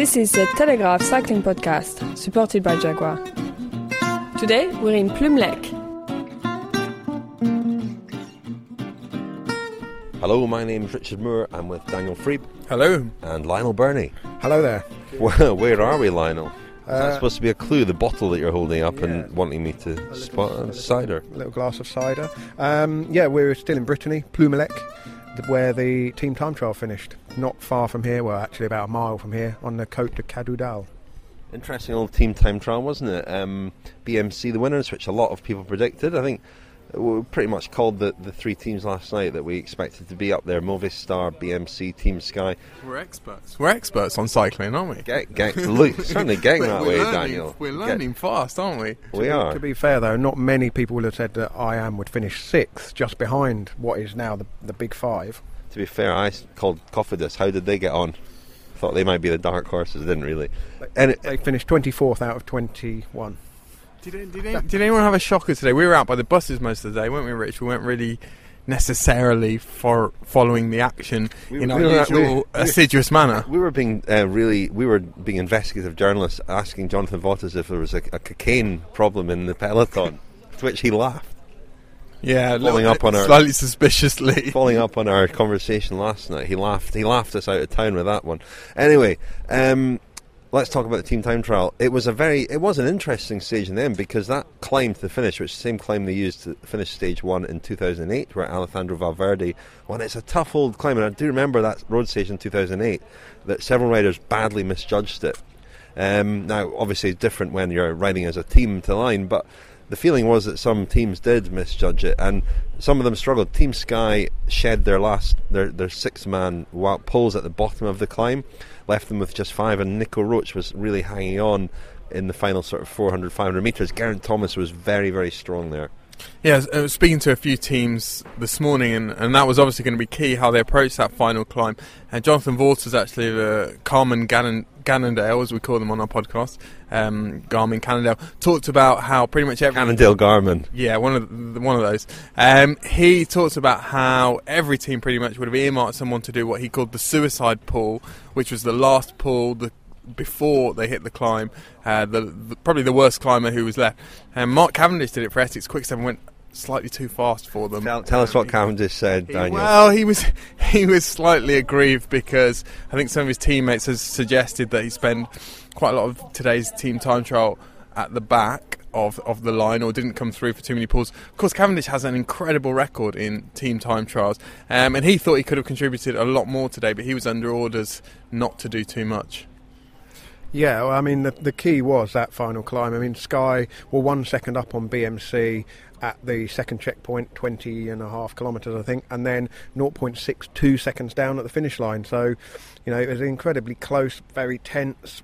This is the Telegraph Cycling Podcast, supported by Jaguar. Today, we're in Plume Lake. Hello, my name's Richard Moore. I'm with Daniel Freeb. Hello. And Lionel Burney. Hello there. Well, where are we, Lionel? That's supposed to be a clue, the bottle that you're holding up and wanting me to spot. Cider. A little glass of cider. We're still in Brittany, Plume Lake, where the team time trial finished. Not far from here, well, actually about a mile from here, on the Côte de Cadoudal. Interesting old team time trial, wasn't it? BMC, the winners, which a lot of people predicted. I think we pretty much called the three teams last night that we expected to be up there: Movistar, BMC, Team Sky. We're experts. We're experts on cycling, aren't we? Look, certainly getting that way, Daniel. We're learning fast, aren't we? We are. To be fair, though, not many people would have said that IAM would finish sixth, just behind what is now the Big Five. To be fair, I called Cofidis. How did they get on? Thought they might be the dark horses. Didn't really. They finished 24th out of 21. Did anyone have a shocker today? We were out by the buses most of the day, weren't we, Rich? We weren't really necessarily following the action in our usual assiduous manner. We were being being investigative journalists, asking Jonathan Vaughters if there was a cocaine problem in the peloton, to which he laughed. Yeah, slightly suspiciously. Following up on our conversation last night, he laughed us out of town with that one. Anyway, let's talk about the team time trial. It was an interesting stage in the end, because that climb to the finish, which is the same climb they used to finish stage one in 2008, where Alejandro Valverde won. It's a tough old climb, and I do remember that road stage in 2008 that several riders badly misjudged it. Now, obviously, it's different when you're riding as a team to line, but the feeling was that some teams did misjudge it, and some of them struggled. Team Sky shed their six-man poles at the bottom of the climb, left them with just five, and Nico Roach was really hanging on in the final sort of 400, 500 metres. Geraint Thomas was very, very strong there. Yeah, I was speaking to a few teams this morning, and that was obviously going to be key, how they approached that final climb. And Jonathan Vaughters, actually, Garmin Cannondale, as we call them on our podcast, Garmin Cannondale, talked about how pretty much every... Cannondale Garmin. Yeah, one of those. He talked about how every team pretty much would have earmarked someone to do what he called the suicide pull, which was the last pull, before they hit the climb, probably the worst climber who was left. Mark Cavendish did it for Essex Quick-Step and went slightly too fast for them. Tell us what Cavendish said, Daniel. Well, he was slightly aggrieved, because I think some of his teammates has suggested that he spend quite a lot of today's team time trial at the back of the line, or didn't come through for too many pulls. Of course, Cavendish has an incredible record in team time trials, and he thought he could have contributed a lot more today, but he was under orders not to do too much. Yeah, well, I mean, the key was that final climb. I mean, Sky were 1 second up on BMC at the second checkpoint, 20.5 kilometres, I think, and then 0.62 seconds down at the finish line. So, it was incredibly close, very tense,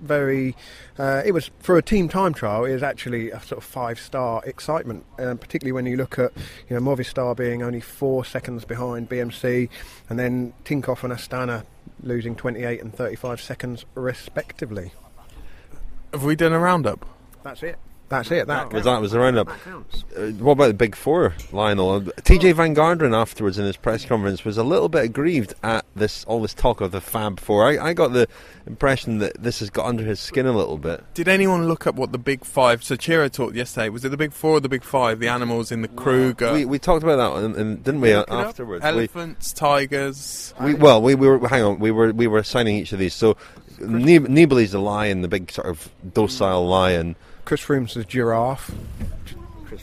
it was, for a team time trial, it was actually a sort of 5-star excitement, particularly when you look at, Movistar being only 4 seconds behind BMC, and then Tinkoff and Astana losing 28 and 35 seconds respectively. Have we done a roundup? That's it. That was the roundup. What about the Big Four, Lionel? TJ Van Garderen afterwards in his press conference was a little bit aggrieved at all this talk of the Fab Four. I got the impression that this has got under his skin a little bit. Did anyone look up what the Big Five? So Chiro talked yesterday. Was it the Big Four or the Big Five? The animals in the Kruger. We talked about that one, didn't we? Afterwards, elephants, tigers. We were. Hang on. We were assigning each of these. So Nibali's the lion, the big sort of docile lion. Chris Froome's the giraffe. Does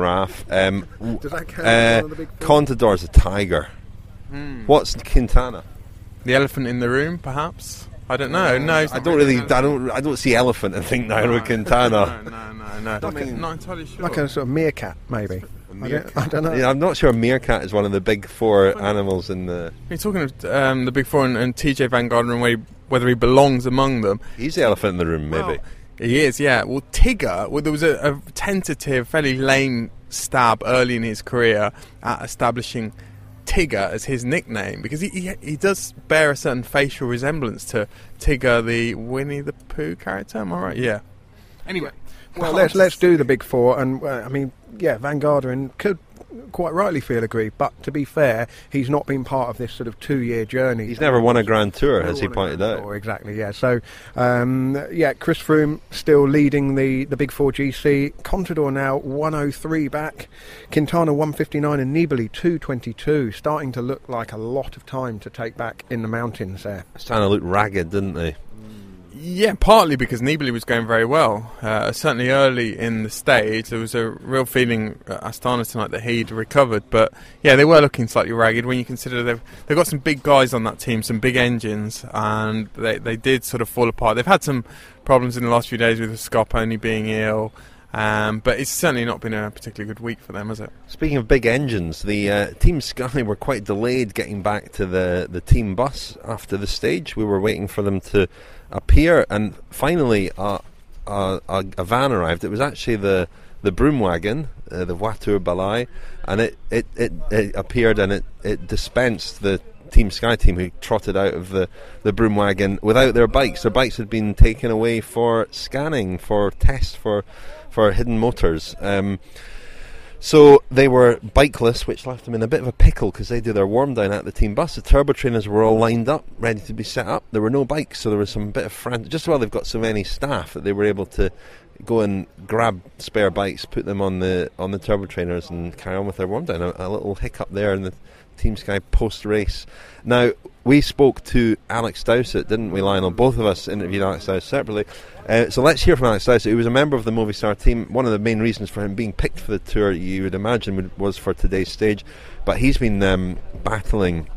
that count? Contador's a tiger. What's Quintana? The elephant in the room, perhaps. I don't know. No, I don't see elephant and think Nairo Quintana. No. Not entirely sure. Like a sort of meerkat, maybe. I don't know. Yeah, I'm not sure a meerkat is one of the Big Four animals in the... You're talking of the Big Four and TJ Van Garderen, whether he belongs among them. He's the elephant in the room, maybe. Well, he is, yeah. Well, Tigger, there was a tentative, fairly lame stab early in his career at establishing Tigger as his nickname, because he does bear a certain facial resemblance to Tigger, the Winnie the Pooh character. Am I right? Yeah. Anyway, well, let's do the Big Four, and Van Garderen could quite rightly feel aggrieved. But to be fair, he's not been part of this sort of 2-year journey. He's never won a Grand Tour, as he pointed out. Exactly, yeah. So, Chris Froome still leading the Big 4 GC. Contador now 103 back. Quintana 159 and Nibali 222. Starting to look like a lot of time to take back in the mountains there. Starting to look ragged, didn't they? Yeah, partly because Nibali was going very well. Certainly early in the stage, there was a real feeling at Astana tonight that he'd recovered. But yeah, they were looking slightly ragged when you consider they've got some big guys on that team, some big engines, and they did sort of fall apart. They've had some problems in the last few days with Scott only being ill. But it's certainly not been a particularly good week for them, has it? Speaking of big engines, the Team Sky were quite delayed getting back to the team bus after the stage. We were waiting for them to appear, and finally a van arrived. It was actually the broom wagon, the Voiture Balai, and it appeared, and it dispensed the Team Sky team, who trotted out of the broom wagon without their bikes. Their bikes had been taken away for scanning, for tests, for hidden motors. So they were bikeless, which left them in a bit of a pickle because they did their warm down at the team bus. The turbo trainers were all lined up, ready to be set up. There were no bikes, so there was some bit of frantic. Just while they've got so many staff that they were able to go and grab spare bikes, put them on the turbo trainers, and carry on with their warm down. A little hiccup there in the Team Sky post race. Now, we spoke to Alex Dowsett, didn't we, Lionel? Both of us interviewed Alex Dowsett separately. So let's hear from Alex Dowsett, who was a member of the Movistar team. One of the main reasons for him being picked for the Tour, you would imagine, was for today's stage. But he's been battling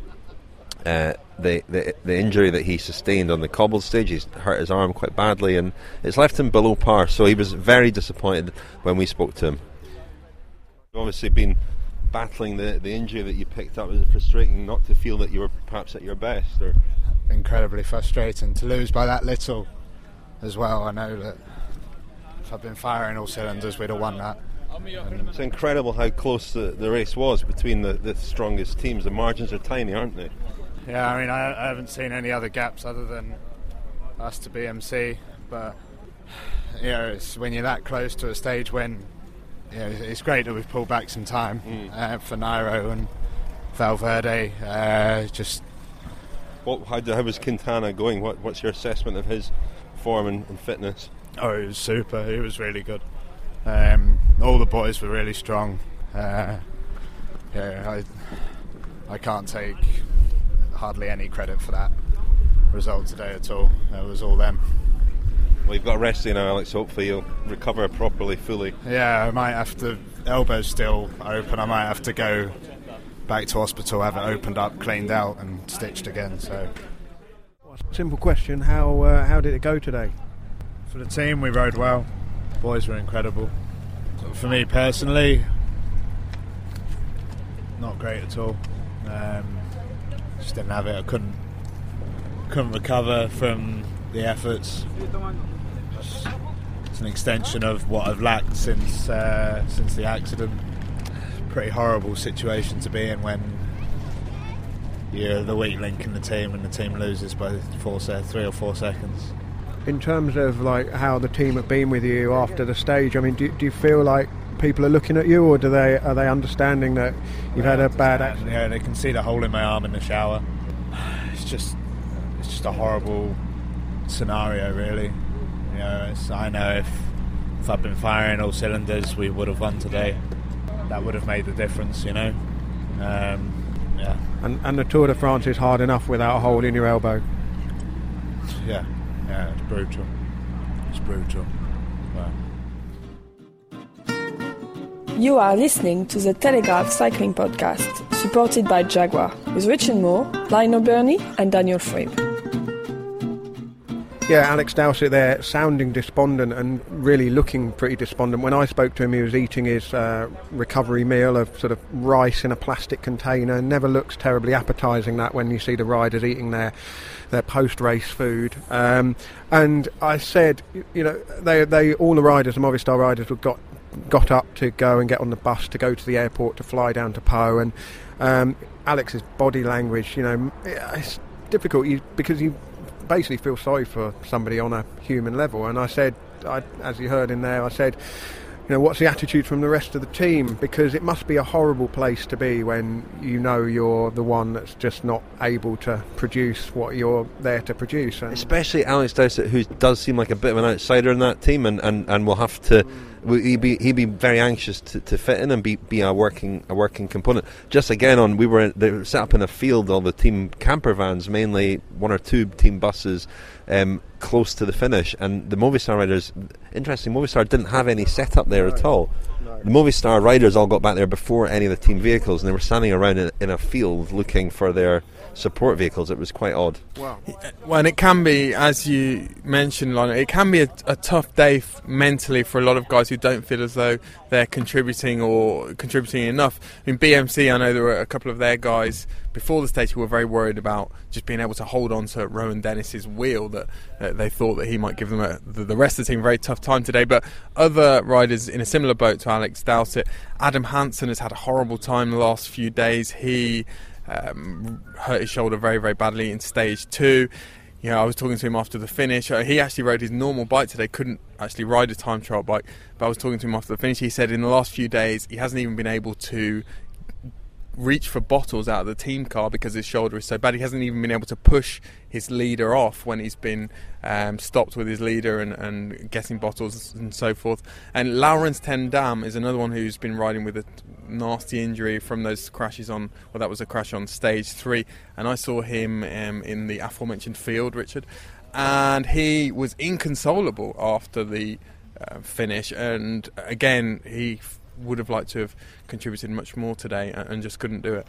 the injury that he sustained on the cobbled stage. He's hurt his arm quite badly, and it's left him below par. So he was very disappointed when we spoke to him. You've obviously been battling the injury that you picked up. Was it frustrating not to feel that you were perhaps at your best? Or incredibly frustrating to lose by that little as well. I know that if I'd been firing all cylinders, we'd have won that. It's incredible how close the race was between the strongest teams. The margins are tiny, aren't they? Yeah, I mean, I haven't seen any other gaps other than us to BMC, but it's when you're that close to a stage when it's great that we've pulled back some time for Nairo and Valverde. How was Quintana going? What's your assessment of his form and fitness? Oh, it was super. He was really good. All the boys were really strong. I can't take hardly any credit for that result today at all. It was all them. Well, you've got a rest now, Alex. Hopefully you'll recover properly, fully. Yeah, I might have to. Elbow's still open. I might have to go back to hospital, have it opened up, cleaned out, and stitched again. So, simple question: how did it go today? For the team, we rode well. The boys were incredible. For me personally, not great at all. Just didn't have it. I couldn't recover from the efforts. It's an extension of what I've lacked since the accident. Pretty horrible situation to be in when you're the weak link in the team and the team loses by 3 or 4 seconds. In terms of like how the team have been with you after the stage, I mean, do you feel like people are looking at you, or are they understanding that you've had a bad accident? Yeah, they can see the hole in my arm in the shower. It's just a horrible scenario, really. I know if I'd been firing all cylinders, we would have won today. That would have made the difference, Yeah. And the Tour de France is hard enough without a hole in your elbow. Yeah, it's brutal. Wow. You are listening to the Telegraph Cycling Podcast, supported by Jaguar, with Richard Moore, Lionel Burney and Daniel Freeb. Yeah, Alex Dowsett there, sounding despondent and really looking pretty despondent. When I spoke to him, he was eating his recovery meal of sort of rice in a plastic container. Never looks terribly appetising, that, when you see the riders eating their post-race food. And I said, they all the riders, the Movistar riders, got up to go and get on the bus to go to the airport to fly down to Pau. And Alex's body language, it's difficult because you basically feel sorry for somebody on a human level. And I said, as you heard in there, I said, what's the attitude from the rest of the team? Because it must be a horrible place to be when you know you're the one that's just not able to produce what you're there to produce. And especially Alex Dowsett, who does seem like a bit of an outsider in that team, and will have to. He'd be very anxious to fit in and be a working component. Just again, they were set up in a field, all the team camper vans, mainly 1 or 2 team buses, close to the finish. And the Movistar riders, interesting, Movistar didn't have any setup there at all. The Movistar riders all got back there before any of the team vehicles, and they were standing around in a field looking for their support vehicles. It was quite odd. Well, and it can be, as you mentioned, Lionel, it can be a tough day mentally for a lot of guys who don't feel as though they're contributing enough. In BMC, I know there were a couple of their guys before the stage who were very worried about just being able to hold on to Rowan Dennis's wheel, that they thought that he might give them the rest of the team a very tough time today. But other riders in a similar boat to Alex Dowsett, Adam Hansen has had a horrible time the last few days. He hurt his shoulder very, very badly in stage 2. I was talking to him after the finish. He actually rode his normal bike today, couldn't actually ride a time trial bike, but I was talking to him after the finish. He said in the last few days he hasn't even been able to reach for bottles out of the team car because his shoulder is so bad. He hasn't even been able to push his leader off when he's been stopped with his leader and getting bottles and so forth. And Laurens ten Dam is another one who's been riding with a nasty injury from those crashes that was a crash on stage 3, and I saw him in the aforementioned field, Richard, and he was inconsolable after the finish, and again he would have liked to have contributed much more today and just couldn't do it.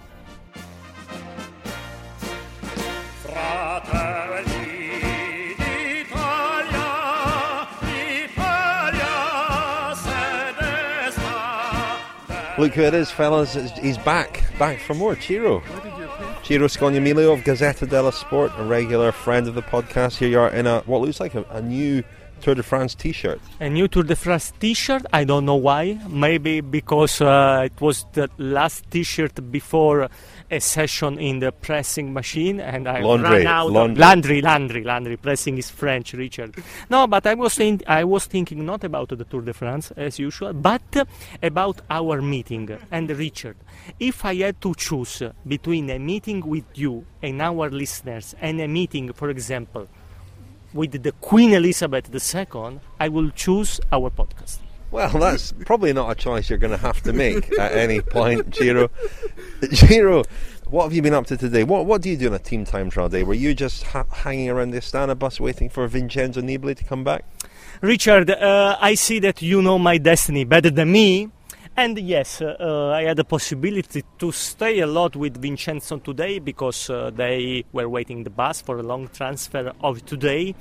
Look who it is, fellas. He's back for more. Ciro Scognamiglio of Gazzetta dello Sport, a regular friend of the podcast. Here you are in what looks like a new Tour de France t-shirt. A new Tour de France t-shirt. I don't know why. Maybe because it was the last t-shirt before a session in the pressing machine, and I ran out. Laundry. Pressing is French, Richard. No, but I was thinking not about the Tour de France as usual, but about our meeting. And Richard, if I had to choose between a meeting with you and our listeners and a meeting, for example, with the Queen Elizabeth II, I will choose our podcast. Well, that's probably not a choice you're going to have to make at any point, Ciro. Ciro, what have you been up to today? What do you do on a team time trial day? Were you just hanging around the Astana bus waiting for Vincenzo Nibali to come back? Richard, I see that you know my destiny better than me. And yes, I had the possibility to stay a lot with Vincenzo today because they were waiting the bus for a long transfer of today.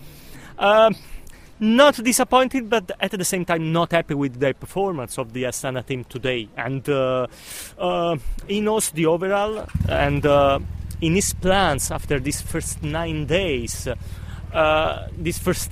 Not disappointed, but at the same time not happy with the performance of the Astana team today. And he knows the overall, and in his plans after these first 9 days, in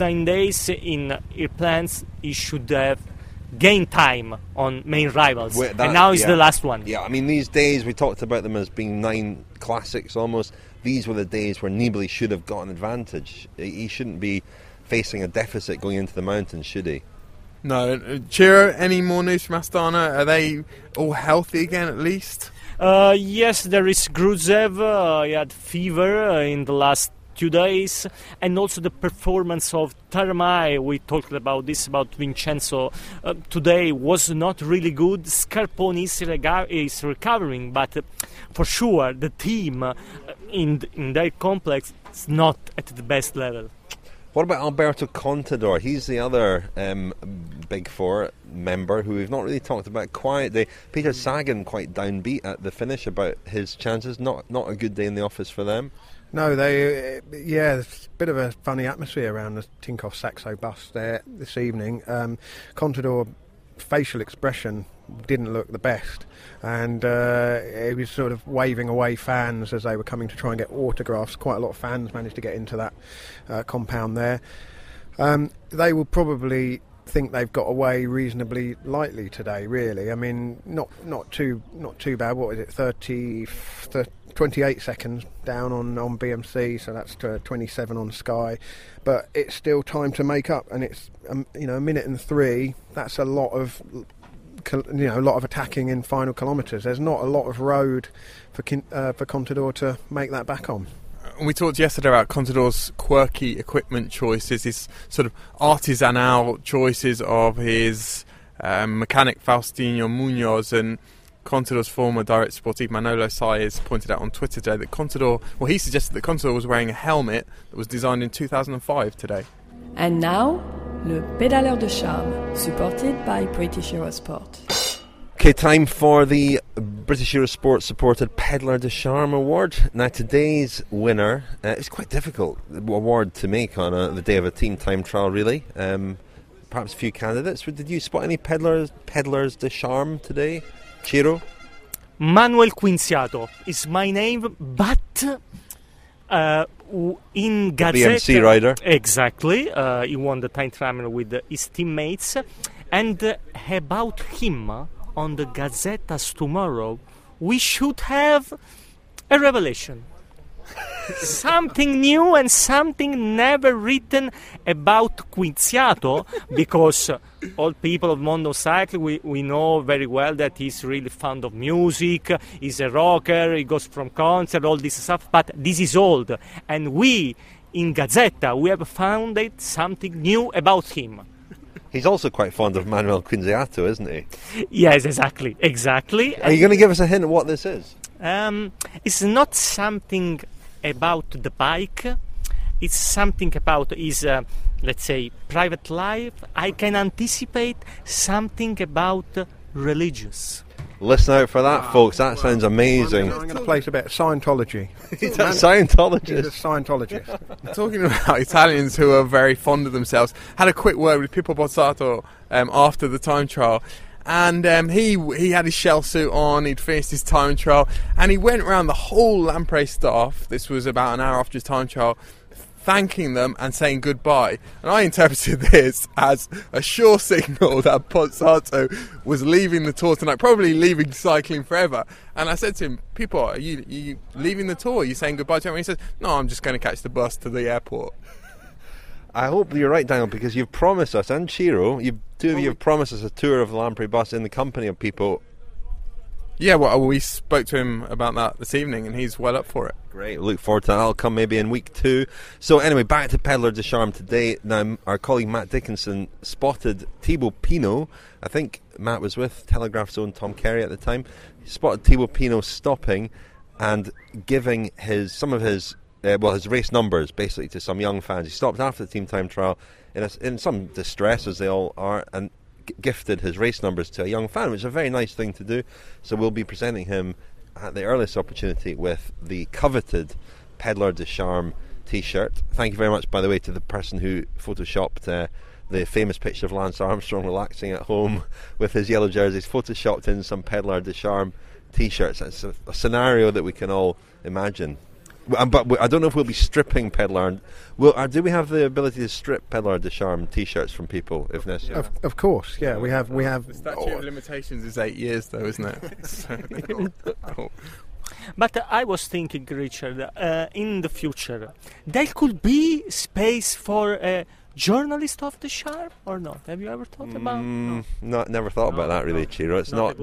his plans he should have gain time on main rivals, and now is the last one. Yeah, I mean, these days, we talked about them as being 9 classics almost. These were the days where Nibali should have got an advantage. He shouldn't be facing a deficit going into the mountains, should he? No. Ciro, any more news from Astana? Are they all healthy again at least? Yes, there is Gruzev. He had fever in the last 2 days, and also the performance of Taramai. We talked about Vincenzo today was not really good. Scarponi is recovering, but for sure the team in their complex is not at the best level. What about Alberto Contador? He's the other Big Four member who we've not really talked about. Quiet day. Peter Sagan quite downbeat at the finish about his chances. Not a good day in the office for them. No, there's a bit of a funny atmosphere around the Tinkoff Saxo bus there this evening. Contador facial expression didn't look the best, and he was sort of waving away fans as they were coming to try and get autographs. Quite a lot of fans managed to get into that compound there. They will probably think they've got away reasonably lightly today, really. I mean, not too bad. What is it, 28 seconds down on BMC, so that's 27 on Sky, but it's still time to make up, and it's a minute and 3. That's a lot of a lot of attacking in final kilometres. There's not a lot of road for Contador to make that back on. We talked yesterday about Contador's quirky equipment choices, his sort of artisanal choices of his mechanic Faustino Munoz, and Contador's former director sportif Manolo Saez pointed out on Twitter today that he suggested that Contador was wearing a helmet that was designed in 2005 today. And now, Le Pédaleur de Charme, supported by British Eurosport. Okay, time for the British Eurosport supported Pédaleur de Charme award. Now today's winner, it's quite a difficult award to make on the day of a team time trial, really. Perhaps a few candidates. Did you spot any Pédaleurs de Charme today, Ciro? Manuel Quinziato is my name, but in Gazzetta... BMC rider. Exactly. He won the time trial with his teammates. And about him... on the Gazzetta's tomorrow, we should have a revelation. Something new and something never written about Quinziato, because all people of Mondo Cycling, we know very well that he's really fond of music, he's a rocker, he goes from concert, all this stuff, but this is old. And we, in Gazzetta, we have found something new about him. He's also quite fond of Manuel Quinziato, isn't he? Yes, exactly. Are you going to give us a hint of what this is? It's not something about the bike. It's something about his, let's say, private life. I can anticipate something about religious. Listen out for that, folks. That sounds amazing. I'm going to place a bit of Scientology. He's a Scientologist. He's a Scientologist. Talking about Italians who are very fond of themselves, had a quick word with Pippo Bozzato after the time trial, and he had his shell suit on, he'd finished his time trial, and he went around the whole Lampre staff, this was about an hour after his time trial, thanking them and saying goodbye. And I interpreted this as a sure signal that Pozzato was leaving the tour tonight, probably leaving cycling forever. And I said to him, Pippo, are you leaving the tour? Are you saying goodbye to him? And he says, no, I'm just going to catch the bus to the airport. I hope you're right, Daniel, because you've promised us, and Ciro, two of you have promised us a tour of the Lampre bus in the company of Pippo. Yeah, well, we spoke to him about that this evening, and he's well up for it. Great, look forward to that. That'll come maybe in week 2. So anyway, back to Pédaleur de Charme today. Now, our colleague Matt Dickinson spotted Thibaut Pinot. I think Matt was with Telegraph's own Tom Kerry at the time. He spotted Thibaut Pinot stopping and giving his race numbers basically to some young fans. He stopped after the team time trial in some distress, as they all are, and gifted his race numbers to a young fan, which is a very nice thing to do. So we'll be presenting him at the earliest opportunity with the coveted Pédaleur de Charme t-shirt. Thank you very much, by the way, to the person who photoshopped the famous picture of Lance Armstrong relaxing at home with his yellow jerseys, photoshopped in some Pédaleur de Charme t-shirts. It's a scenario that we can all imagine. But I don't know if we'll be stripping Pédaleur. Do we have the ability to strip Pédaleur de Charme t-shirts from people if necessary? Of course, yeah. We have. The statute of limitations is 8 years, though, isn't it? Cool. But I was thinking, Richard, in the future, there could be space for a journalist of the Charme, or not? Have you ever thought about? No, never thought about that really, Ciro. It's not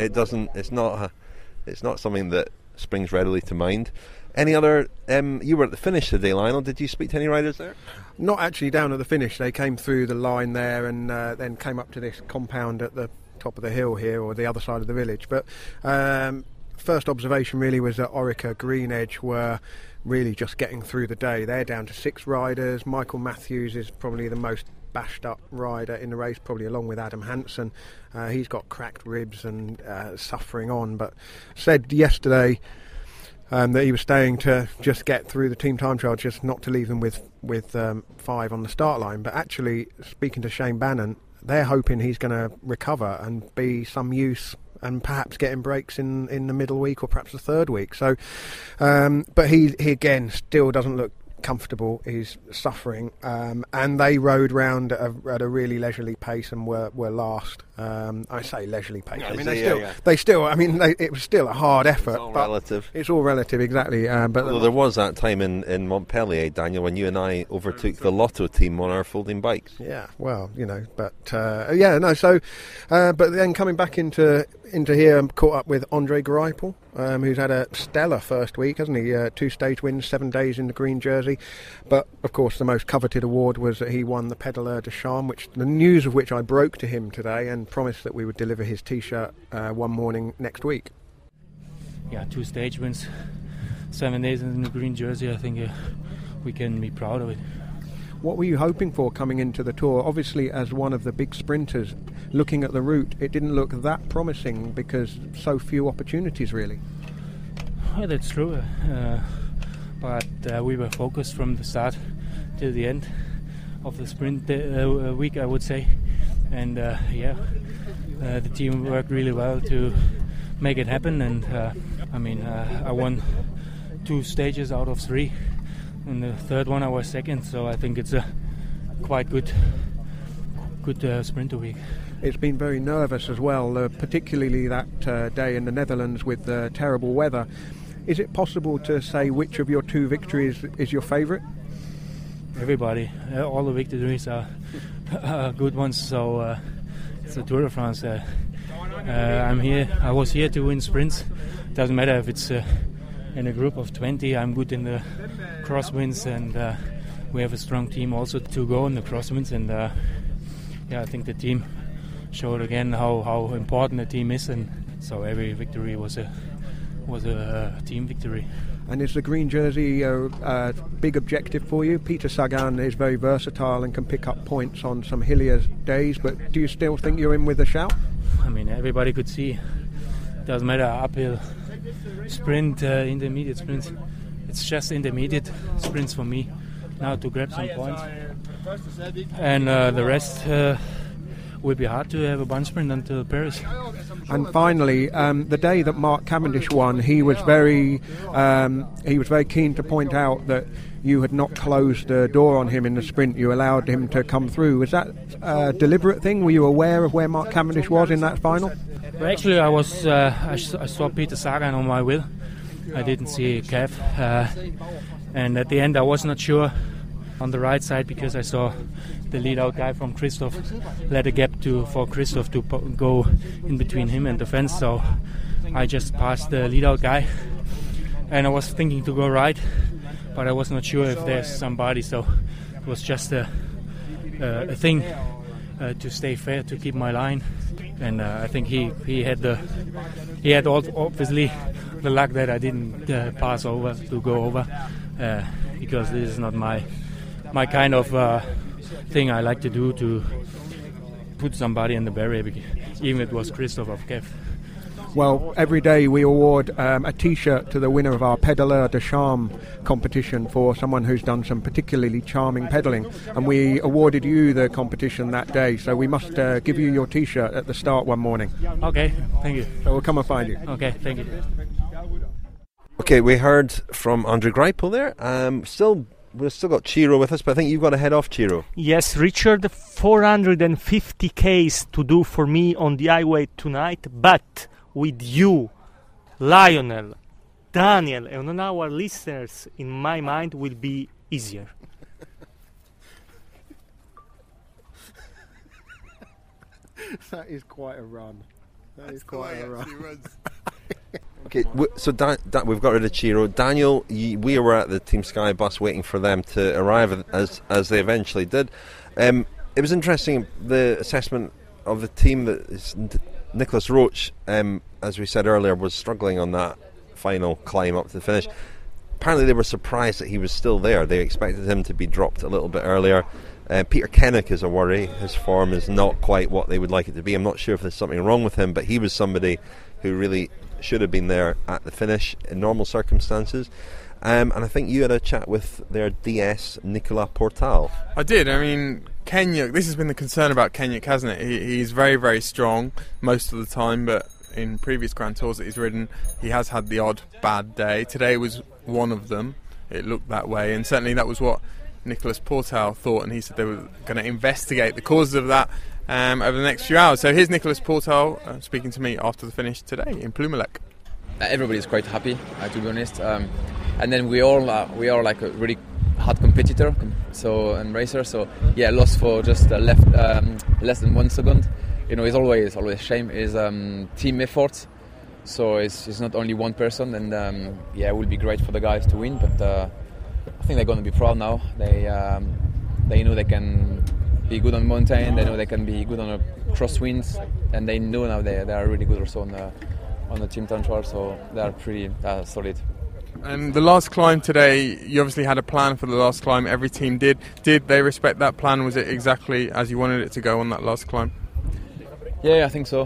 something that springs readily to mind. Any other? You were at the finish today, Lionel. Did you speak to any riders there? Not actually down at the finish. They came through the line there and then came up to this compound at the top of the hill here, or the other side of the village. But first observation really was that Orica Green Edge were really just getting through the day. They're down to 6 riders. Michael Matthews is probably the most bashed up rider in the race, probably along with Adam Hansen. He's got cracked ribs and suffering on, but said yesterday that he was staying to just get through the team time trial, just not to leave them with 5 on the start line. But actually, speaking to Shane Bannon, they're hoping he's going to recover and be some use and perhaps getting breaks in the middle week or perhaps the third week. So, but he again still doesn't look comfortable. He's suffering, and they rode round at a really leisurely pace and were last. I say leisurely pace. I mean, it was still a hard effort. It's all relative. It's all relative, exactly. But there was that time in Montpellier, Daniel, when you and I overtook the Lotto team on our folding bikes. Yeah, well, but but then coming back into here, I'm caught up with Andre Greipel, who's had a stellar first week, hasn't he? 2 stage wins, 7 days in the green jersey. But of course, the most coveted award was that he won the Pedaleur de Charme, the news of which I broke to him today and promised that we would deliver his T-shirt one morning next week. Yeah, 2 stage wins, 7 days in the green jersey. I think we can be proud of it. What were you hoping for coming into the Tour? Obviously, as one of the big sprinters, looking at the route, it didn't look that promising because so few opportunities, really. Well, that's true. But we were focused from the start till the end of the sprint week, I would say. And the team worked really well to make it happen. And I won 2 stages out of 3. In the third one I was second, so I think it's a quite good sprinter week. It's been very nervous as well, particularly that day in the Netherlands with the terrible weather. Is it possible to say which of your 2 victories is your favourite? Everybody, all the victories are good ones, so it's the Tour de France. I was here to win sprints. Doesn't matter if it's in a group of 20. I'm good in the crosswinds, and we have a strong team also to go in the crosswinds. And I think the team showed again how important the team is, and so every victory was a team victory. And is the green jersey a big objective for you? Peter Sagan is very versatile and can pick up points on some hillier days, but do you still think you're in with a shout? I mean, everybody could see. Doesn't matter, uphill, sprint, intermediate sprints. It's just intermediate sprints for me now to grab some points. And the rest will be hard to have a bunch sprint until Paris. And finally, the day that Mark Cavendish won, he was very keen to point out that you had not closed the door on him in the sprint. You allowed him to come through. Was that a deliberate thing? Were you aware of where Mark Cavendish was in that final? Well, actually, I was. I saw Peter Sagan on my wheel. I didn't see Cav, and at the end, I was not sure on the right side because I saw the lead-out guy from Christoph let a gap for Christoph to go in between him and the fence. So I just passed the lead-out guy, and I was thinking to go right, but I was not sure if there's somebody. So it was just a thing to stay fair, to keep my line. And I think he had obviously the luck that I didn't pass over to go over because this is not my kind of thing I like to do, to put somebody in the barrier, even if it was Christoph of Kev. Well, every day we award a T-shirt to the winner of our Pedaleur de Charme competition for someone who's done some particularly charming pedalling, and we awarded you the competition that day, so we must give you your T-shirt at the start one morning. Okay, thank you. So we'll come and find you. Okay, thank you. Okay, we heard from Andre Greipel there. We've still got Ciro with us, but I think you've got to head off, Ciro. Yes, Richard, 450 Ks to do for me on the highway tonight, but with you, Lionel, Daniel, and on our listeners, in my mind, will be easier. That is quite a run. That is quite a run. Okay, so we've got rid of Ciro. Daniel, we were at the Team Sky bus waiting for them to arrive as they eventually did. It was interesting, the assessment of the team that Nicolas Roche, as we said earlier, was struggling on that final climb up to the finish. Apparently they were surprised that he was still there. They expected him to be dropped a little bit earlier. Peter Kennaugh is a worry. His form is not quite what they would like it to be. I'm not sure if there's something wrong with him, but he was somebody who really should have been there at the finish in normal circumstances. And I think you had a chat with their DS, Nicolas Portal. I did. I mean, Kennaugh, this has been the concern about Kennaugh, hasn't it? He's very, very strong most of the time, but in previous Grand Tours that he's ridden, he has had the odd bad day. Today was one of them. it looked that way, and certainly that was what Nicolas Portal thought, and he said they were going to investigate the causes of that over the next few hours. So here's Nicolas Portal speaking to me after the finish today in Plumelec. Everybody's quite happy, to be honest, and then we are like a really hard competitor, and racer. So yeah, lost for just less than 1 second. It's always a shame. Is team effort. So it's not only one person, and it will be great for the guys to win. But I think they're going to be proud now. They know they can be good on mountain. They know they can be good on a crosswinds, and they know now they are really good also on the team time trial. So they are pretty solid. And the last climb today, you obviously had a plan for the last climb. Every team did. Did they respect that plan? Was it exactly as you wanted it to go on that last climb? Yeah, I think so.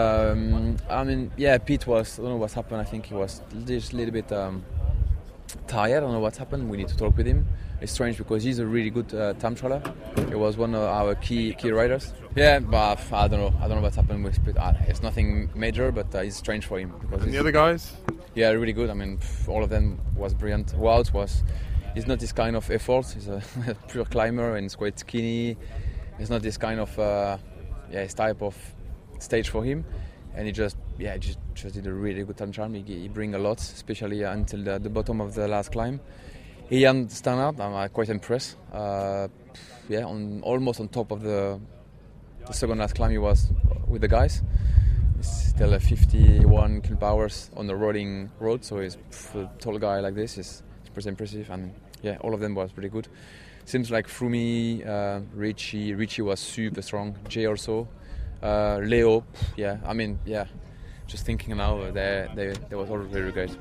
Pete was, I don't know what's happened. I think he was just a little bit tired. I don't know what's happened. We need to talk with him. It's strange because he's a really good time trialer. He was one of our key riders. Yeah, but I don't know what's happened with Pete. It's nothing major, but it's strange for him. Because and the other guys? Yeah, really good. I mean, all of them was brilliant. Wout he's not this kind of effort. He's a pure climber and he's quite skinny. It's not this kind of his type of stage for him, and he just did a really good time trial. He bring a lot, especially until the bottom of the last climb. He didn't stand out. I'm quite impressed. Almost on top of the second last climb he was with the guys. It's still 51 km/h on the rolling road, so he's a tall guy like this. It's pretty impressive, and all of them was pretty good. Seems like Froome, Richie was super strong. Jay also. Leo, just thinking now, they was all very great.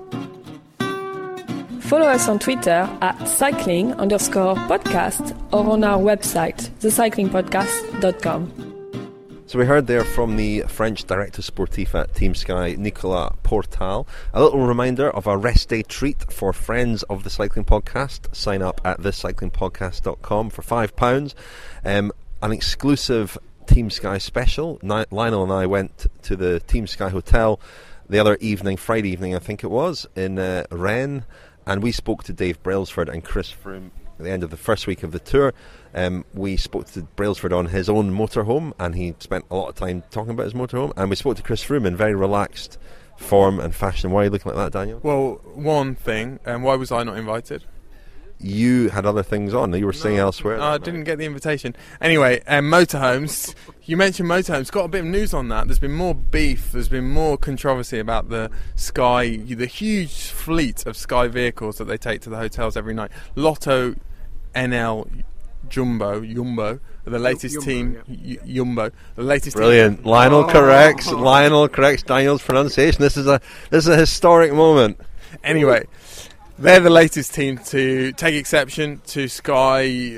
Follow us on Twitter at cycling_podcast or on our website, thecyclingpodcast.com. So we heard there from the French Director Sportif at Team Sky, Nicolas Portal. A little reminder of a rest day treat for friends of the Cycling Podcast. Sign up at thecyclingpodcast.com for £5. An exclusive Team Sky special. Lionel and I went to the Team Sky Hotel the other evening, Friday evening I think it was, in Rennes, and we spoke to Dave Brailsford and Chris Froome at the end of the first week of the tour. We spoke to Brailsford on his own motorhome, and he spent a lot of time talking about his motorhome, and we spoke to Chris Froome in very relaxed form and fashion. Why are you looking like that, Daniel? Well, one thing, why was I not invited? You had other things on. You were staying elsewhere. I didn't get the invitation. Anyway, motorhomes. You mentioned motorhomes. Got a bit of news on that. There's been more beef. There's been more controversy about the huge fleet of Sky vehicles that they take to the hotels every night. Lotto, NL, Jumbo, the latest team. Jumbo, the latest. Brilliant. Team. Lionel corrects Daniel's pronunciation. This is a historic moment. Anyway. They're the latest team to take exception to Sky,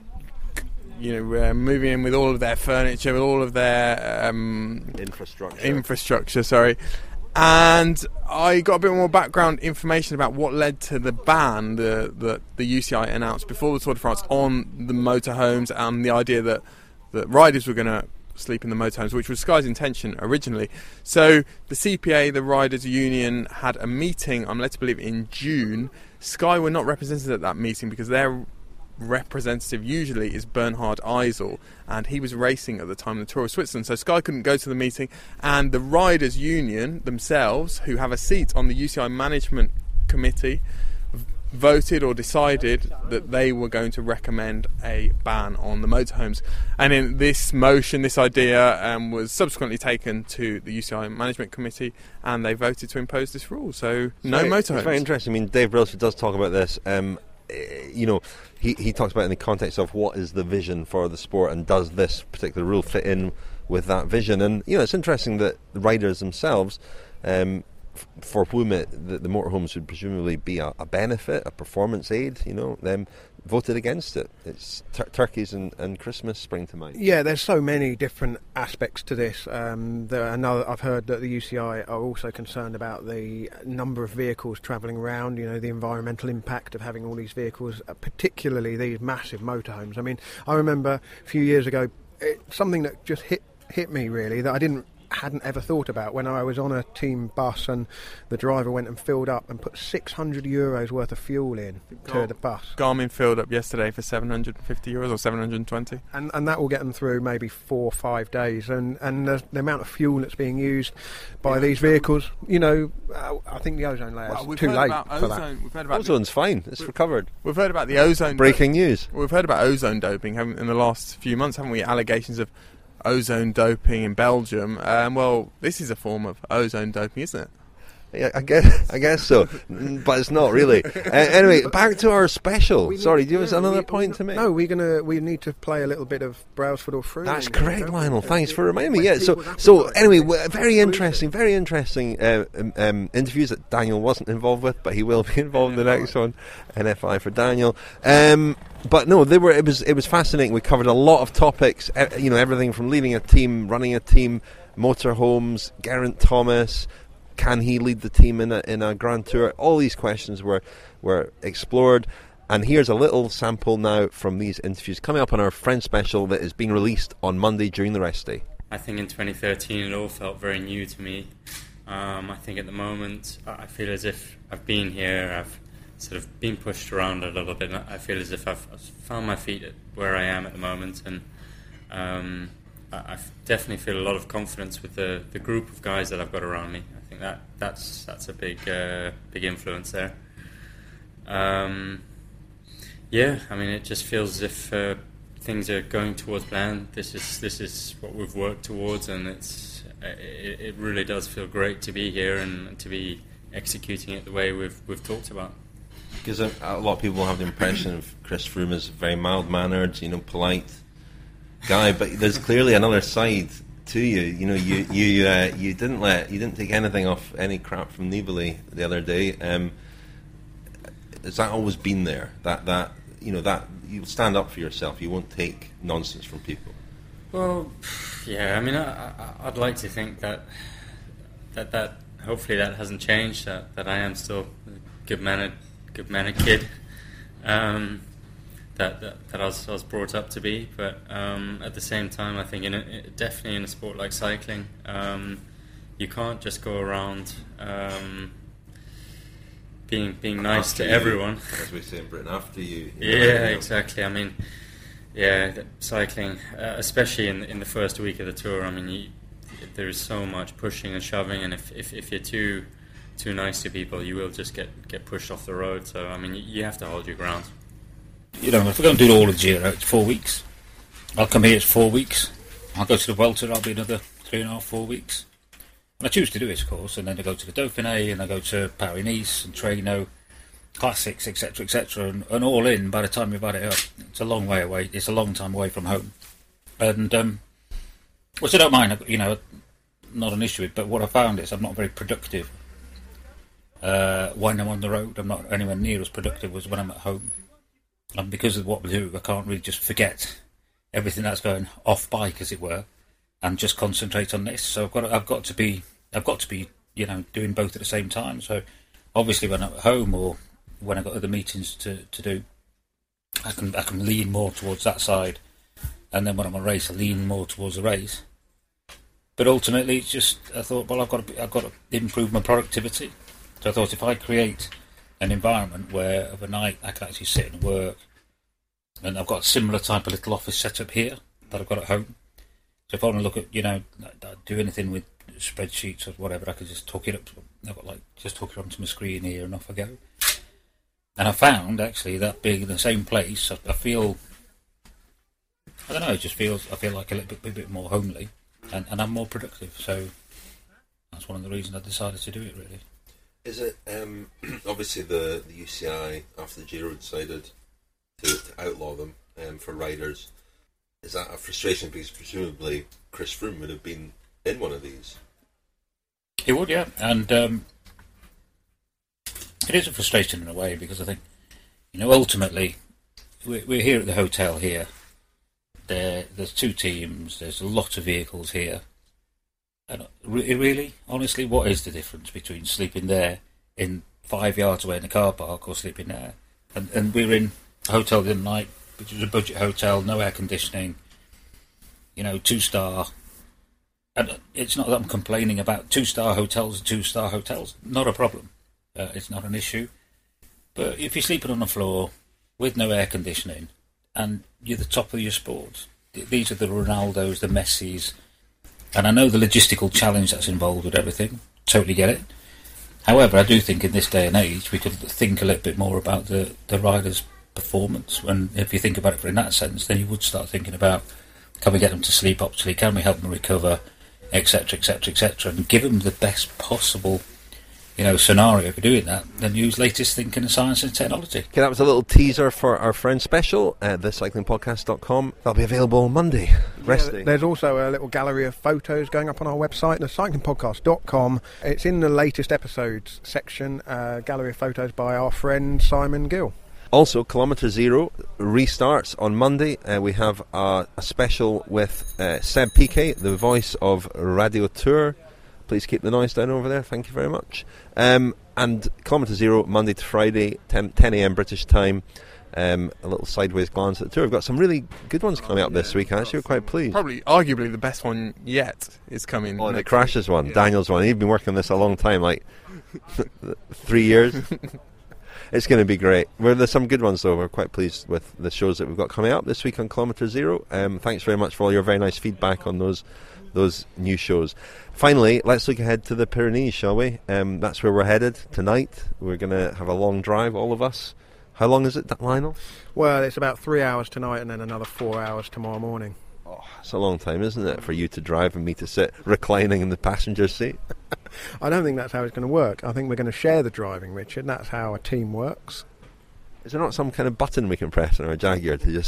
moving in with all of their furniture, with all of their infrastructure. Sorry, and I got a bit more background information about what led to the ban that the UCI announced before the Tour de France on the motorhomes, and the idea that riders were going to sleep in the motorhomes, which was Sky's intention originally. So the CPA, the Riders Union, had a meeting, I'm led to believe, in June. Sky were not represented at that meeting because their representative usually is Bernhard Eisel, and he was racing at the time of the Tour of Switzerland, so Sky couldn't go to the meeting, and the Riders Union themselves, who have a seat on the UCI Management Committee, voted or decided that they were going to recommend a ban on the motorhomes. And in this motion, this idea was subsequently taken to the UCI Management Committee, and they voted to impose this rule. So no motorhomes. It's very interesting. I mean, Dave Brailsford does talk about this. He talks about it in the context of what is the vision for the sport, and does this particular rule fit in with that vision? And it's interesting that the riders themselves, for whom the motorhomes would presumably be a benefit, a performance aid, them voted against it. It's turkeys and Christmas spring to mind. Yeah, there's so many different aspects to this. I've heard that the UCI are also concerned about the number of vehicles travelling around, the environmental impact of having all these vehicles, particularly these massive motorhomes. I mean, I remember a few years ago, something that just hit me really, that I didn't hadn't ever thought about. When I was on a team bus and the driver went and filled up and put €600 worth of fuel in to the bus. Garmin filled up yesterday for €750 or 720. And that will get them through maybe 4 or 5 days. And the amount of fuel that's being used by these vehicles, I think the ozone layer is too late for that. We've heard about Ozone's fine. It's recovered. We've heard about the ozone. Breaking news. We've heard about ozone doping in the last few months, haven't we? Allegations of ozone doping in Belgium. Well, this is a form of ozone doping, isn't it? Yeah, I guess so, but it's not really. Anyway, back to our special. Sorry, do you have another point to make? No, we need to play a little bit of Brailsford or Froome. That's correct, Lionel. Thanks for reminding me. Yeah. So anyway, very interesting interviews that Daniel wasn't involved with, but he will be involved in the next one. NFI for Daniel. But no, it was fascinating. We covered a lot of topics. Everything from leading a team, running a team, motorhomes, Geraint Thomas. Can he lead the team in a Grand Tour? All these questions were explored, and here's a little sample now from these interviews coming up on our Friends special that is being released on Monday during the rest day. I think in 2013 it all felt very new to me. I think at the moment I feel as if I've been here, I've sort of been pushed around a little bit, and I feel as if I've found my feet at where I am at the moment, and I definitely feel a lot of confidence with the group of guys that I've got around me. I think that's a big influence there. It just feels as if things are going towards plan. This is what we've worked towards, and it really does feel great to be here and to be executing it the way we've talked about. Because a lot of people have the impression of Chris Froome as very mild-mannered, polite guy, but there's clearly another side to you. You didn't take anything off any crap from Nibali the other day. Has that always been there? That you'll stand up for yourself. You won't take nonsense from people. Well, yeah. I mean, I'd like to think that hopefully that hasn't changed. That I am still a good-mannered kid. That I was brought up to be, but at the same time, I think definitely in a sport like cycling, you can't just go around being nice to everyone. As we say in Britain, after you. Exactly. I mean, cycling, especially in the first week of the tour. I mean, there is so much pushing and shoving, and if you're too nice to people, you will just get pushed off the road. So I mean, you have to hold your ground. If we're going to do all of the Giro, it's 4 weeks. I'll come here, it's 4 weeks. I'll go to the Vuelta, I'll be another 3.5, 4 weeks. And I choose to do it, of course, and then I go to the Dauphiné, and I go to Paris-Nice, and Treno, Classics, etc., and all in, by the time you've had it up, it's a long way away, it's a long time away from home. And, which I don't mind, not an issue with, but what I found is I'm not very productive when I'm on the road. I'm not anywhere near as productive as when I'm at home. And because of what we do, I can't really just forget everything that's going off bike, as it were, and just concentrate on this. So I've got to be doing both at the same time. So obviously, when I'm at home or when I've got other meetings to do, I can lean more towards that side, and then when I'm on a race, I lean more towards the race. But ultimately, it's just I thought, well, I've got to improve my productivity. So I thought if I create an environment where overnight I can actually sit and work, and I've got a similar type of little office set up here that I've got at home. So if I want to look at, do anything with spreadsheets or whatever, I can just talk it up. I've got just talk it onto my screen here, and off I go. And I found actually that being in the same place, I feel, I don't know, I feel like a little bit more homely, and I'm more productive. So that's one of the reasons I decided to do it, really. Is it obviously the UCI after the Giro decided to outlaw them for riders? Is that a frustration because presumably Chris Froome would have been in one of these? He would, yeah, and it is a frustration in a way because I think ultimately we're here at the hotel here. There's 2 teams. There's a lot of vehicles here. And really, honestly, what is the difference between sleeping there in 5 yards away in the car park or sleeping there? And we were in a hotel the other night, which was a budget hotel, no air conditioning, 2-star. And it's not that I'm complaining about 2-star hotels and 2-star hotels. Not a problem. It's not an issue. But if you're sleeping on the floor with no air conditioning and you're the top of your sport, these are the Ronaldos, the Messis, and I know the logistical challenge that's involved with everything. Totally get it. However, I do think in this day and age we could think a little bit more about the riders' performance. When if you think about it in that sense, then you would start thinking about, can we get them to sleep optimally? Can we help them recover, etc., etc., etc., and give them the best possible, scenario for doing that? Then use latest thinking and science and technology. Okay, that was a little teaser for our Friends special at thecyclingpodcast.com. That'll be available on Monday. There's also a little gallery of photos going up on our website, thecyclingpodcast.com. It's in the latest episodes section, gallery of photos by our friend Simon Gill. Also, Kilometre Zero restarts on Monday. We have a special with Seb Piquet, the voice of Radio Tour. Please keep the noise down over there. Thank you very much. And Kilometre Zero, Monday to Friday, 10 a.m. British time. A little sideways glance at the tour. We've got some really good ones coming up this week, actually. We're quite pleased. Probably, arguably, the best one yet is coming. Oh, the Crashes one, yeah. Daniel's one. He'd been working on this a long time, like 3 years. It's going to be great. There's some good ones, though. We're quite pleased with the shows that we've got coming up this week on Kilometre Zero. Thanks very much for all your very nice feedback on those new shows. Finally, let's look ahead to the Pyrenees, shall we? That's where we're headed tonight. We're going to have a long drive, all of us. How long is it, Lionel? Well, it's about 3 hours tonight and then another 4 hours tomorrow morning. Oh, it's a long time, isn't it, for you to drive and me to sit reclining in the passenger seat? I don't think that's how it's going to work. I think we're going to share the driving, Richard. That's how a team works. Is there not some kind of button we can press on our Jaguar to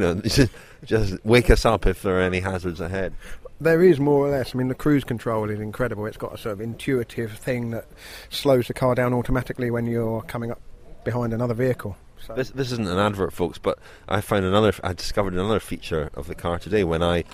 just wake us up if there are any hazards ahead? There is, more or less. I mean, the cruise control is incredible. It's got a sort of intuitive thing that slows the car down automatically when you're coming up behind another vehicle. So. This isn't an advert, folks, but I discovered another feature of the car today when I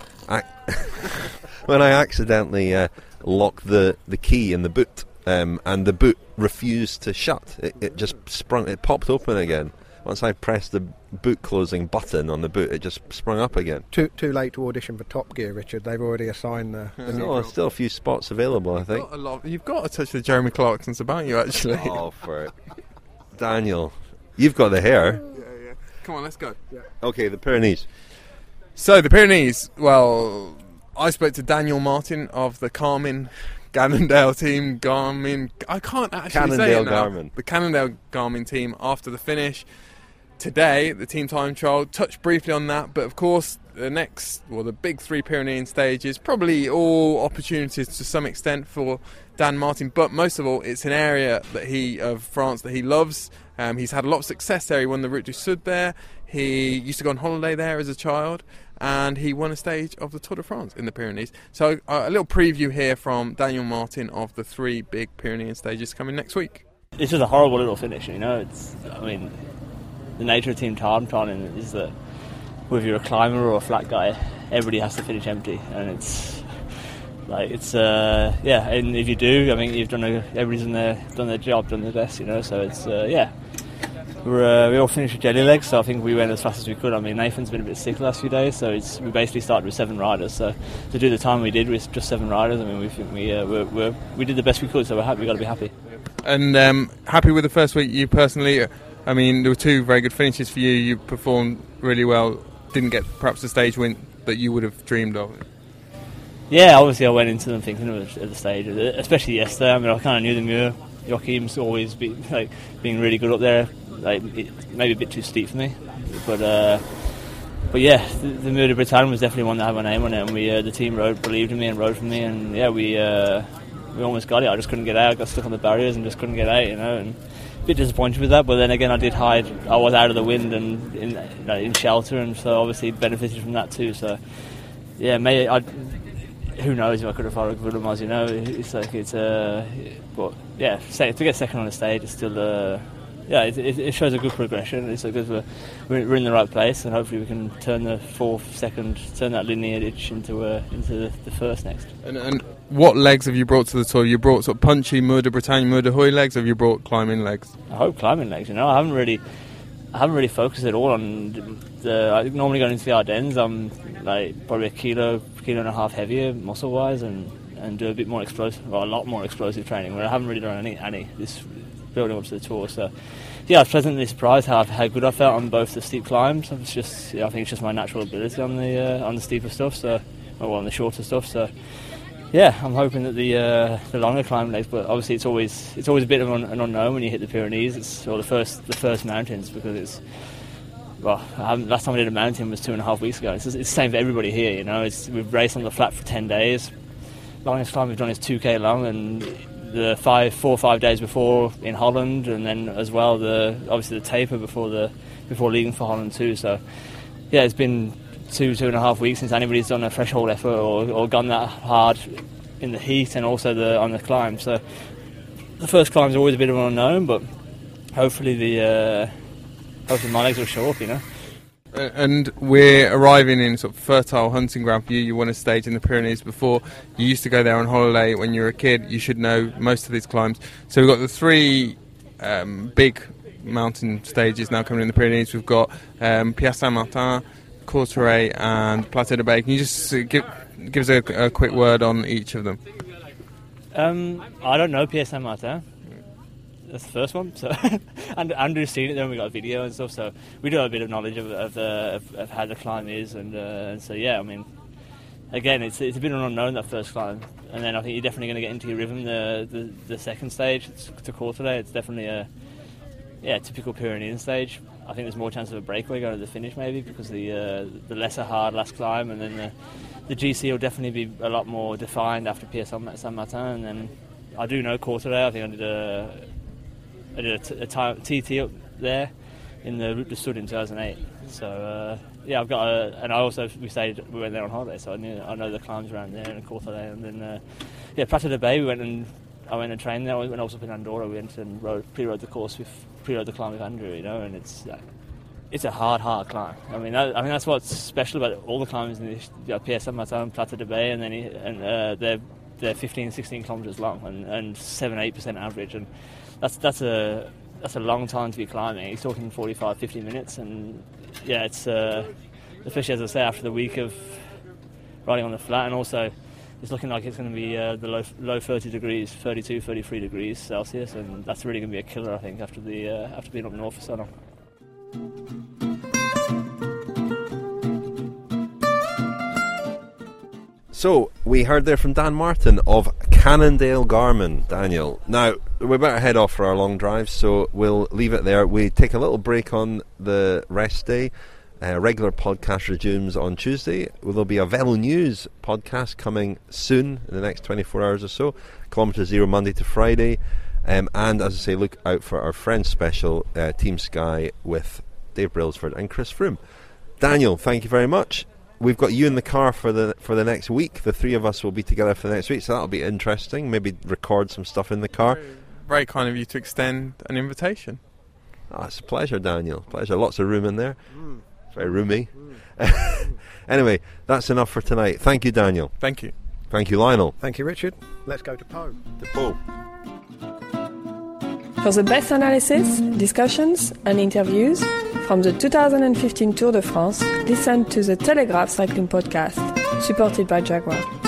accidentally locked the key in the boot, and the boot refused to shut. It just sprung. It popped open again. Once I pressed the boot closing button on the boot, it just sprung up again. Too late to audition for Top Gear, Richard. They've already assigned the there's still a few spots available, I think. You've got a touch of Jeremy Clarkson's about you, actually. Oh, for it. Daniel, you've got the hair. Yeah. Come on, let's go. Yeah. Okay, the Pyrenees. So, the Pyrenees, well, I spoke to Daniel Martin of the Cannondale team, Garmin. I can't actually say it now. Garmin. The Cannondale Garmin team after the finish. Today, the team time trial, touched briefly on that, but of course, the big 3 Pyrenean stages, probably all opportunities to some extent for Dan Martin, but most of all, it's an area of France that he loves. He's had a lot of success there. He won the Route du Sud there. He used to go on holiday there as a child, and he won a stage of the Tour de France in the Pyrenees. So a little preview here from Daniel Martin of the 3 big Pyrenean stages coming next week. It's just a horrible little finish, the nature of team time trialing is that whether you're a climber or a flat guy, everybody has to finish empty, and and if you do, you've everybody's done their job, done their best, so it's we all finished with jelly legs, so I think we went as fast as we could. Nathan's been a bit sick the last few days, so we basically started with 7 riders, so to do the time we did with just 7 riders, we think we did the best we could, so we've got to be happy. And happy with the first week, you personally? There were 2 very good finishes for you. You performed really well. Didn't get perhaps the stage win that you would have dreamed of. Yeah, obviously I went into them thinking of the stage, especially yesterday. I kind of knew the Muur. Joachim's always been really good up there. Maybe a bit too steep for me, but yeah, the Muur de Bretagne was definitely one that had my name on it, and the team believed in me and rode for me, and yeah, we almost got it. I just couldn't get out. I got stuck on the barriers and just couldn't get out, and a bit disappointed with that. But then again, I did hide. I was out of the wind and in shelter, and so obviously benefited from that too. So yeah, who knows if I could have followed Guillemaz, but yeah, to get second on the stage, it's still it shows a good progression. It's we're in the right place, and hopefully we can turn the 4th second, turn that lineage into the first next. And what legs have you brought to the tour? You brought sort of punchy Muur de Bretagne, Muur de Huy legs, or have you brought climbing legs? I hope climbing legs. I haven't really focused at all on I normally going into the Ardennes. I'm probably a kilo kilo heavier muscle-wise and do a bit more explosive, well, a lot more explosive training, where I haven't really done any this building up to the tour. So yeah, I was pleasantly surprised how good I felt on both the steep climbs. It's just, I think it's just my natural ability on the steeper stuff, so on the shorter stuff. So yeah, I'm hoping that the longer climb legs, but obviously it's always a bit of an unknown when you hit the Pyrenees, or the first mountains, because it's, well, last time I did a mountain was 2.5 weeks ago. It's the same for everybody here, you know. We've raced on the flat for 10 days. Longest climb we've done is 2k long, and the 4 or 5 days before in Holland, and then as well obviously the taper before leaving for Holland too. So yeah, it's been 2.5 weeks since anybody's done a threshold effort or gone that hard in the heat, and also on the climb. So the first climb's always a bit of an unknown, but hopefully my legs will show up, you know. And we're arriving in sort of fertile hunting ground for you. You won a stage in the Pyrenees before. You used to go there on holiday when you were a kid. You should know most of these climbs. So we've got the 3 big mountain stages now coming in the Pyrenees. We've got Pièce Saint-Martin, Courtrai and Plateau de Bay. Can you just give us a quick word on each of them? I don't know Pièce Saint-Martin. That's the first one. So, and Andrew's seen it. Then we got a video and stuff. So we do have a bit of knowledge of how the climb is, and so yeah. I mean, again, it's a bit of an unknown, that first climb, and then I think you're definitely going to get into your rhythm. The second stage to Courtrai, it's definitely a typical Pyrenean stage. I think there's more chance of a breakaway going to the finish, maybe, because the lesser hard last climb, and then the GC will definitely be a lot more defined after Pièce Saint-Martin. And then I do know Courtrai. I think I did a TT up there in the Route du Sud in 2008. So yeah, I've got and we went there on holiday, so I know the climbs around there in Courtrai. And then Plateau de Bay, I went and trained there. When I was up in Andorra, we went and pre-rode the climb with Andrew, you know, and it's a hard climb. I mean that's what's special about all the climbs in the Pièce Saint-Martin, Plateau de Bay, and then they're 15-16 kilometres long and 7-8% average, and that's a long time to be climbing. He's talking 45-50 minutes, and yeah, it's especially, as I say, after the week of riding on the flat, and also it's looking like it's going to be the low 30 degrees, 32, 33 degrees Celsius, and that's really going to be a killer, I think, after being up north for so long. So, we heard there from Dan Martin of Cannondale Garmin. Daniel, now, we better head off for our long drive, so we'll leave it there. We take a little break on the rest day. Regular podcast resumes on Tuesday. There'll be a Velo News podcast coming soon, in the next 24 hours or so. Kilometre Zero Monday to Friday. And, as I say, look out for our Friends special, Team Sky, with Dave Brailsford and Chris Froome. Daniel, thank you very much. We've got you in the car for the next week. The 3 of us will be together for the next week, so that'll be interesting. Maybe record some stuff in the car. Very kind of you to extend an invitation. Oh, it's a pleasure, Daniel. Pleasure. Lots of room in there. Very roomy. Anyway, that's enough for tonight. Thank you, Daniel. Thank you. Thank you, Lionel. Thank you, Richard. Let's go to Pau. To Pau. For the best analysis, discussions and interviews from the 2015 Tour de France, listen to the Telegraph Cycling Podcast, supported by Jaguar.